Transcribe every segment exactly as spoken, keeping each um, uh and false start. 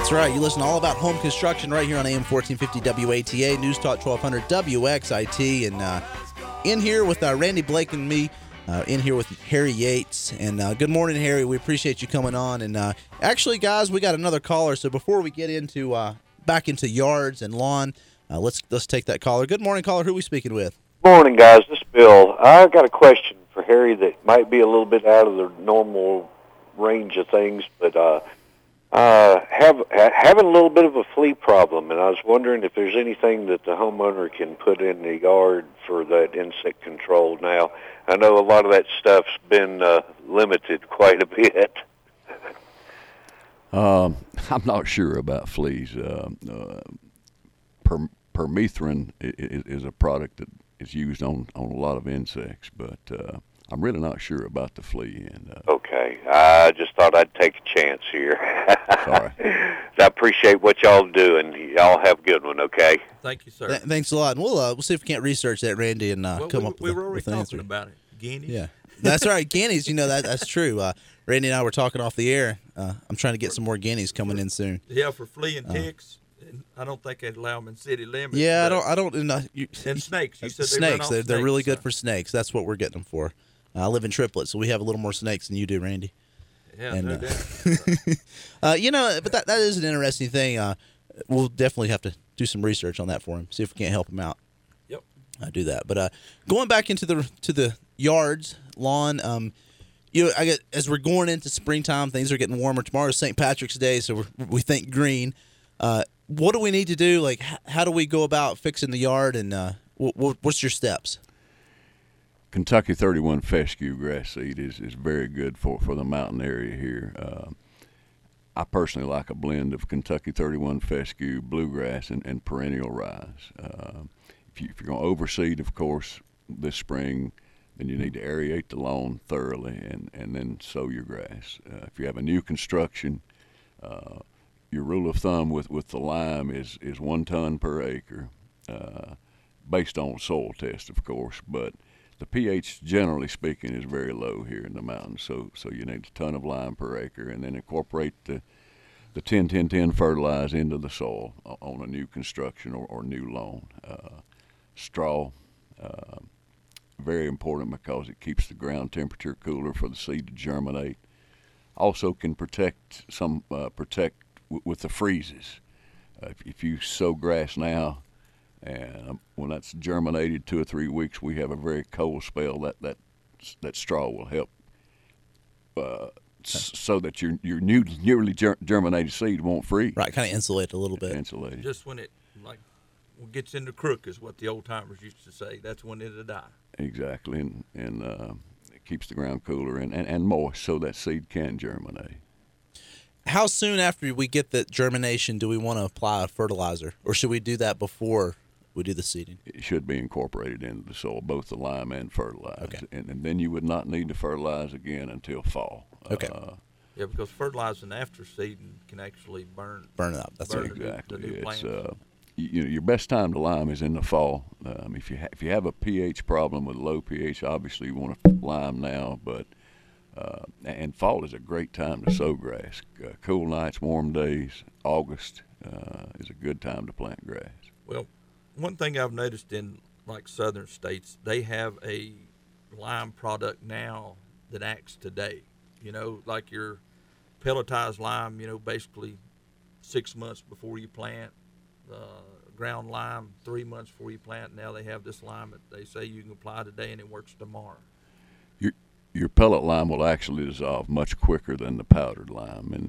That's right. You listen to All About Home Construction right here on A M fourteen fifty W A T A, News Talk twelve hundred W X I T. And uh, in here with uh, Randy Blake and me, uh, in here with Harry Yates. And uh, good morning, Harry. We appreciate you coming on. And uh, actually, guys, we got another caller. So before we get into uh, back into yards and lawn, uh, let's let's take that caller. Good morning, caller. Who are we speaking with? Morning, guys. This is Bill. I got a question for Harry that might be a little bit out of the normal range of things, but uh, uh, have ha- having a little bit of a flea problem, and I was wondering if there's anything that the homeowner can put in the yard for that insect control. Now, I know a lot of that stuff's been uh, limited quite a bit. um, I'm not sure about fleas. Uh, uh, per, permethrin is, is a product that is used on, on a lot of insects, but uh, I'm really not sure about the flea. And uh, okay, I just thought I'd take a chance here. Sorry. I appreciate what y'all do, and y'all have a good one. Okay. Thank you, sir. Th- thanks a lot. And we'll uh, we'll see if we can't research that, Randy, and uh, well, come we, up we with, were already with an talking answer. about it. Guineas. Yeah, that's right. Guineas. You know that that's true. Uh, Randy and I were talking off the air. Uh, I'm trying to get some more guineas coming in soon. Yeah, for flea and Uh, ticks. And I don't think they'd allow them in city limits. Yeah, I but- don't. I don't. Uh, you, And snakes. You said they snakes. run off they're, they're really snakes, good so- for snakes. That's what we're getting them for. Uh, I live in Triplet, so we have a little more snakes than you do, Randy. Yeah, And, no uh, doubt. uh, you know, but that that is an interesting thing. Uh, we'll definitely have to do some research on that for him. See if we can't help him out. Yep. I do that. But uh, going back into the to the yards, lawn. Um, you know, I get as we're going into springtime, things are getting warmer. Tomorrow's Saint Patrick's Day, so we're, we think green. Uh, what do we need to do? Like, h- how do we go about fixing the yard? And uh, w- w- what's your steps? Kentucky thirty-one fescue grass seed is, is very good for, for the mountain area here. Uh, I personally like a blend of Kentucky thirty-one fescue, bluegrass, and, and perennial rise. Uh, if, you, if you're going to overseed, of course, this spring, then you need to aerate the lawn thoroughly and, and then sow your grass. Uh, if you have a new construction, uh, your rule of thumb with, with the lime is, is one ton per acre, uh, based on soil test, of course, but the pH, generally speaking, is very low here in the mountains, so so you need a ton of lime per acre, and then incorporate the the ten ten ten fertilize into the soil on a new construction or, or new lawn. Uh, straw, uh, very important because it keeps the ground temperature cooler for the seed to germinate. Also can protect some uh, protect w- with the freezes. Uh, if, if you sow grass now, and when that's germinated two or three weeks, we have a very cold spell. That that that straw will help, uh, s- so that your your new newly ger- germinated seed won't freeze. Right, kind of insulate a little bit. Insulated. Just when it like gets into crook is what the old timers used to say. That's when it'll die. Exactly, and and uh, it keeps the ground cooler and, and, and moist, so that seed can germinate. How soon after we get that germination do we want to apply a fertilizer, or should we do that before we do the seeding? It should be incorporated into the soil, both the lime and fertilize. Okay. And, and then you would not need to fertilize again until fall. Okay. Uh, Yeah, because fertilizing after seeding can actually burn. Burn it up. That's burn right. the new- Exactly. The new It's plants. uh, you, you know, your best time to lime is in the fall. Um, if you ha- if you have a pH problem with low pH, obviously you want to lime now. But uh, and fall is a great time to sow grass. Uh, cool nights, warm days. August uh, is a good time to plant grass. Well, one thing I've noticed in like southern states, they have a lime product now that acts today. You know, like your pelletized lime, you know, basically six months before you plant. Uh, ground lime, three months before you plant. Now they have this lime that they say you can apply today and it works tomorrow. Your your pellet lime will actually dissolve much quicker than the powdered lime, and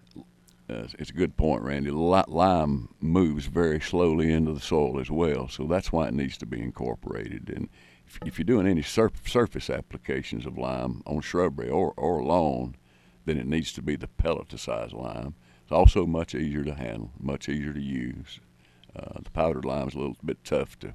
uh, it's a good point, Randy. Li- Lime moves very slowly into the soil as well, so that's why it needs to be incorporated. And if, if you're doing any sur- surface applications of lime on shrubbery or, or lawn, then it needs to be the pelletized lime. It's also much easier to handle, much easier to use. Uh, the powdered lime is a little bit tough to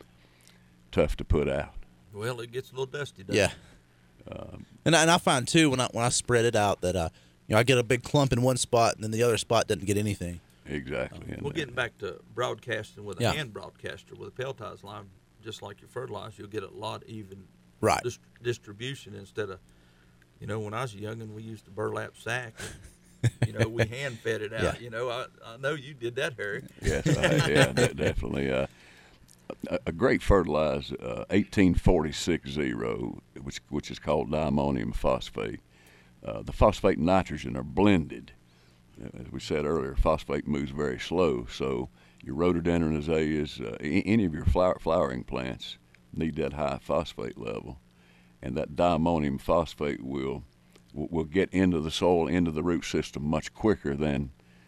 tough to put out. Well, it gets a little dusty, doesn't Yeah. it? Um, And I, and I find too when I when I spread it out that uh you know I get a big clump in one spot and then the other spot doesn't get anything. exactly. And, Well, getting back to broadcasting with a Yeah. hand broadcaster with a pelletized lime, just like your fertilizer, you'll get a lot even Right. dis- distribution instead of, you know, when I was young and we used a burlap sack. And You know, we hand fed it out. Yeah. You know, I, I know you did that, Harry. Yes, I, yeah, de- definitely. Uh, a, a great fertilizer, uh, eighteen forty-six zero, which which is called diammonium phosphate. Uh, the phosphate and nitrogen are blended. As we said earlier, phosphate moves very slow, so your rhododendron azaleas, uh, any of your flower, flowering plants need that high phosphate level, and that diammonium phosphate will will get into the soil, into the root system much quicker than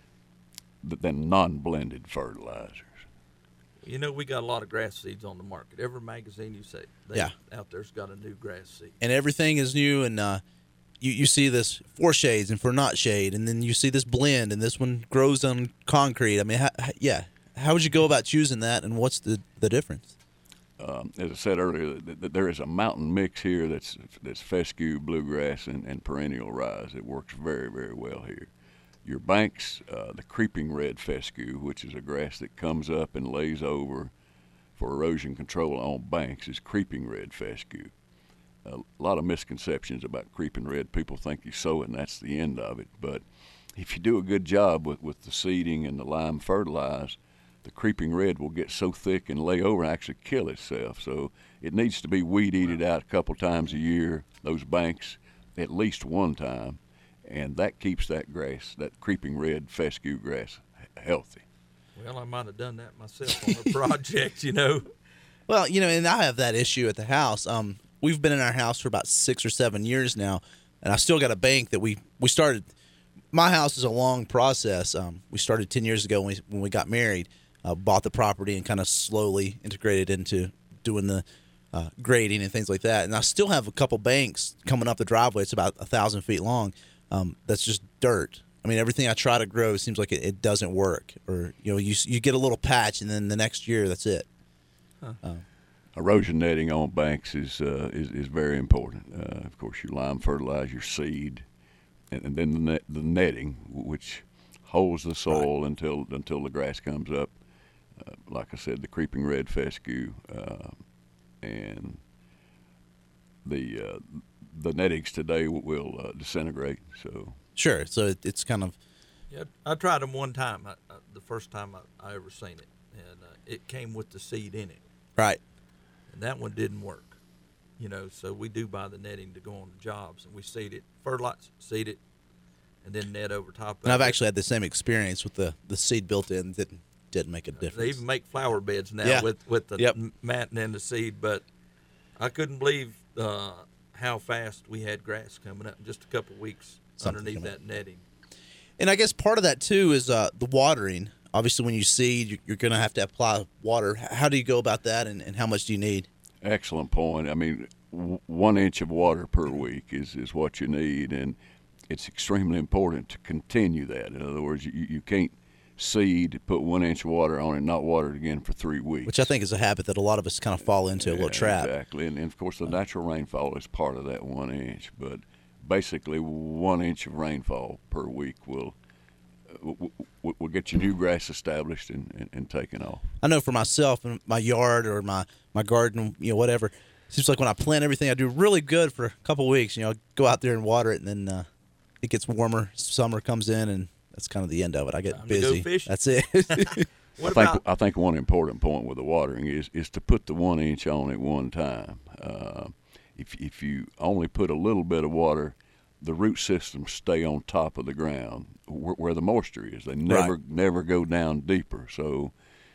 than non-blended fertilizers. You know, we got a lot of grass seeds on the market. Every magazine you see, they, Yeah. out there's got a new grass seed. And everything is new, and uh, you you see this for shades and for not shade, and then you see this blend, and this one grows on concrete. I mean, how, yeah, how would you go about choosing that, and what's the the difference? Um, as I said earlier, th- th- there is a mountain mix here that's that's fescue, bluegrass, and, and perennial rise. It works very, very well here. Your banks, uh, the creeping red fescue, which is a grass that comes up and lays over for erosion control on banks, is creeping red fescue. A lot of misconceptions about creeping red. People think you sow it and that's the end of it. But if you do a good job with, with the seeding and the lime fertilize, the creeping red will get so thick and lay over and actually kill itself. So it needs to be weed eated out a couple times a year, those banks, at least one time. And that keeps that grass, that creeping red fescue grass, healthy. Well, I might have done that myself on a project, you know. Well, you know, and I have that issue at the house. Um, we've been in our house for about six or seven years now, and I still got a bank that we we started. My house is a long process. Um, we started ten years ago when we when we got married. Uh, bought the property and kind of slowly integrated into doing the uh, grading and things like that. And I still have a couple banks coming up the driveway. It's about a thousand feet long. Um, that's just dirt. I mean, everything I try to grow seems like it, it doesn't work. Or you know, you you get a little patch, and then the next year, that's it. Huh. Um, Erosion netting on banks is uh, is, is very important. Uh, of course, you lime fertilize your seed, and, and then the, net, the netting, which holds the soil right. until until the grass comes up. Uh, like I said, the creeping red fescue uh, and the uh, the nettings today will, will uh, disintegrate. So sure. So it, it's kind of. Yeah, I tried them one time. I, I, the first time I, I ever seen it, and uh, it came with the seed in it. Right. And that one didn't work. You know, so we do buy the netting to go on the jobs, and we seed it, fertilize, seed it, and then net over top of it. And I've actually had the same experience with the, the seed built in. Didn't didn't make a difference. They even make flower beds now yeah. with with the yep. matting and the seed. But I couldn't believe uh, how fast we had grass coming up in just a couple of weeks Something underneath that up. netting. And I guess part of that too is uh, the watering. Obviously, when you seed, you're going to have to apply water. How do you go about that, and, and how much do you need? Excellent point. I mean, w- one inch of water per week is, is what you need, and it's extremely important to continue that. In other words, you, you can't seed, put one inch of water on it, and not water it again for three weeks. Which I think is a habit that a lot of us kind of fall into, yeah, a little trap. Exactly, and, and of course the natural rainfall is part of that one inch, but basically one inch of rainfall per week will uh, will, will get your new grass established and, and, and taken off. I know for myself in my yard or my, my garden, you know, whatever, it seems like when I plant everything, I do really good for a couple of weeks. You know, I go out there and water it, and then uh, it gets warmer, summer comes in, and that's kind of the end of it. I get Time busy. to go fishing. That's it. What I about think I think one important point with the watering is is to put the one inch on at one time. Uh, if if you only put a little bit of water, the root systems stay on top of the ground where, where the moisture is. They never Right. never go down deeper. So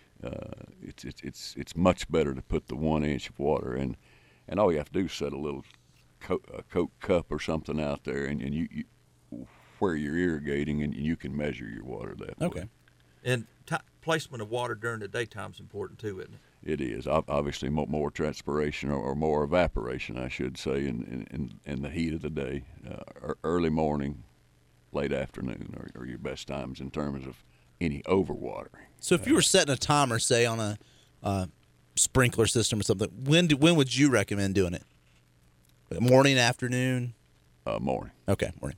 uh, it's it's it's it's much better to put the one inch of water, and and all you have to do is set a little co- a Coke cup or something out there, and, and you, you where you're irrigating, and you can measure your water that way. Okay. and t- placement of water during the daytime is important too, isn't it? It is. Ob- Obviously, mo- more transpiration or, or more evaporation, I should say, in, in, in the heat of the day. Uh, early morning, late afternoon are, are your best times in terms of any overwatering. So if you were setting a timer, say on a uh, sprinkler system or something, when do, when would you recommend doing it? Morning, afternoon? Uh, morning. Okay, morning.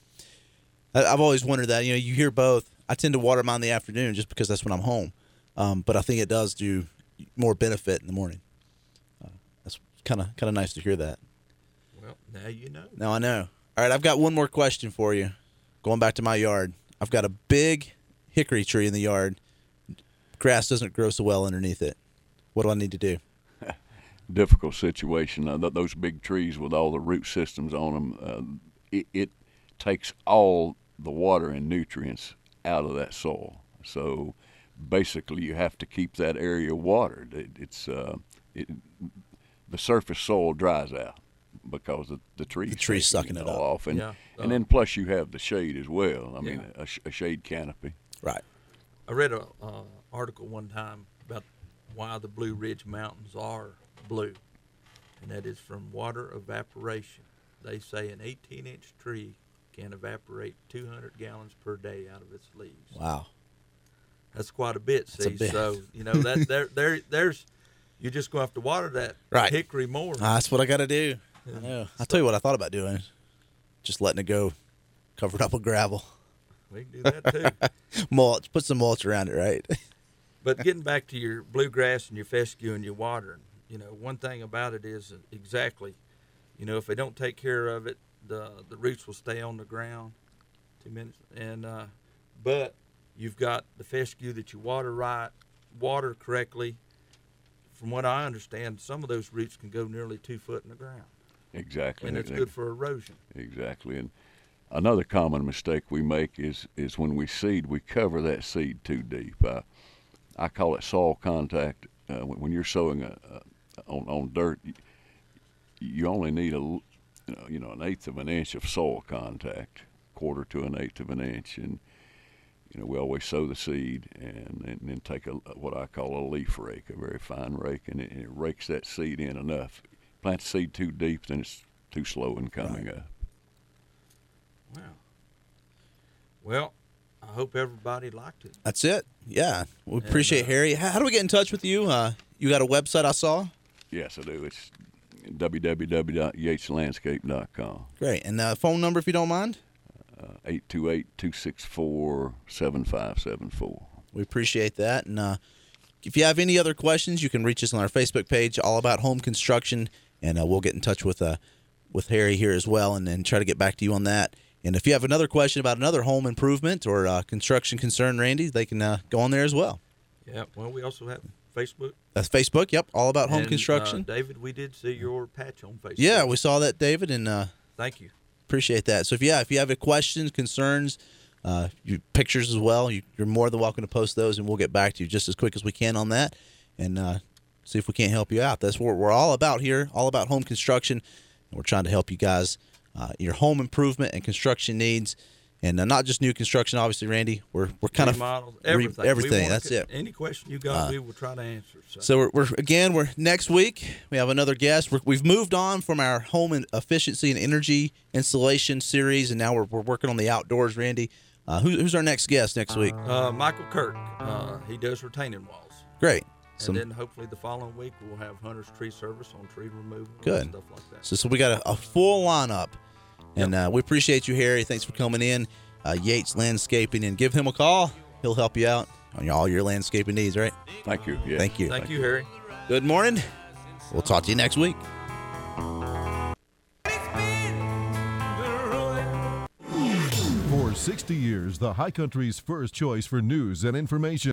I, I've always wondered that. You know, you hear both. I tend to water mine in the afternoon just because that's when I'm home. Um, but I think it does do more benefit in the morning. Uh, that's kind of kind of nice to hear that. Well, now you know. Now I know. All right, I've got one more question for you. going back to my yard. I've got a big hickory tree in the yard. Grass doesn't grow so well underneath it. What do I need to do? Difficult situation. Uh, th- those big trees with all the root systems on them, uh, it, it takes all the water and nutrients out of that soil. So basically, you have to keep that area watered. It, it's uh, it, the surface soil dries out because the, the trees the trees sucking it up. off, and Yeah. and then plus you have the shade as well. I mean, Yeah. a, sh- a shade canopy. Right. I read a uh, article one time about why the Blue Ridge Mountains are blue, and that is from water evaporation. They say an eighteen-inch tree can evaporate two hundred gallons per day out of its leaves. Wow. That's quite a bit. That's See, a bit. so you know that there, there, there's, you're just going to have to water that Right. hickory more. Ah, that's what I got to do. I know. I'll tell you what I thought about doing. Just letting it go, covered up with gravel. We can do that too. Mulch. Put some mulch around it, right? But getting back to your bluegrass and your fescue and your watering, you know, one thing about it is exactly, you know, if they don't take care of it, the the roots will stay on the ground. Two minutes, and uh, but you've got the fescue that you water right, water correctly. From what I understand, some of those roots can go nearly two foot in the ground, Exactly. and it's Ex- good for erosion. Exactly. And another common mistake we make is is when we seed, we cover that seed too deep. Uh, I call it soil contact. Uh, when, when you're sowing a, a, on on dirt, you, you only need a l- you know, you know an eighth of an inch of soil contact, quarter to an eighth of an inch, and you know we always sow the seed and, and then take a what I call a leaf rake, a very fine rake, and it, and it rakes that seed in enough. Plant the seed too deep, then it's too slow in coming Right. up. Wow. Well, I hope everybody liked it. That's it. Yeah. We And, appreciate uh, Harry. How, how do we get in touch with you? Uh, you got a website I saw? Yes, I do. It's w w w dot yates landscape dot com. Great. And uh, phone number, if you don't mind? Uh, eight two eight, two six four, seven five seven four. We appreciate that. And uh, if you have any other questions, you can reach us on our Facebook page, All About Home Construction, and uh, we'll get in touch with uh, with Harry here as well and, and try to get back to you on that. And if you have another question about another home improvement or uh, construction concern, Randy, they can uh, go on there as well. Yeah. Well, we also have Facebook. That's Facebook, yep, All About Home And, Construction. Uh, David, we did see your patch on Facebook. Yeah, we saw that, David, and uh, Thank you. appreciate that. So, if yeah, if you have any questions, concerns, uh, you, pictures as well, you, you're more than welcome to post those, and we'll get back to you just as quick as we can on that and uh, see if we can't help you out. That's what we're all about here, all about home construction, and we're trying to help you guys, uh, your home improvement and construction needs. And uh, not just new construction, obviously, Randy. We're we're kind Remodels, of re- everything. We everything. wanna That's co- it. Any question you got, Uh, we will try to answer. So, So we're, we're again we're next week we have another guest. We're, we've moved on from our home and efficiency and energy installation series, and now we're we're working on the outdoors. Randy, uh, who, who's our next guest next week? uh, Michael Kirk, uh, he does retaining walls. Great. And Some, then hopefully the following week we'll have Hunter's Tree Service on tree removal Good. and stuff like that. so so we got a, a full lineup, and uh, we appreciate you, Harry. Thanks for coming in. Uh, Yates Landscaping, and give him a call. He'll help you out on all your landscaping needs. Right? Thank you. Yes. Thank you. Thank you, Harry. Good morning. We'll talk to you next week. For sixty years, the High Country's first choice for news and information.